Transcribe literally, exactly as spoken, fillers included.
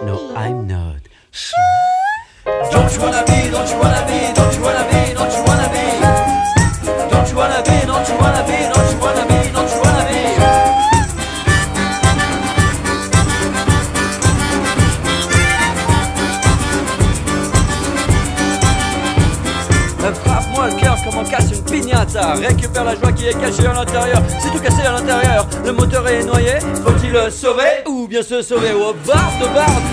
No, I'm not. Don't you wanna be, don't you wanna be, don't you wanna be, don't you wanna be, don't you wanna be, don't you wanna be, don't you wanna be, don't you wanna be. Frappe-moi le cœur comme on casse une piñata. Récupère la joie qui est cachée à l'intérieur. C'est tout cassé à l'intérieur. Le moteur est noyé. Faut-il le sauver ou bien se sauver? Oh, barbe de barbe.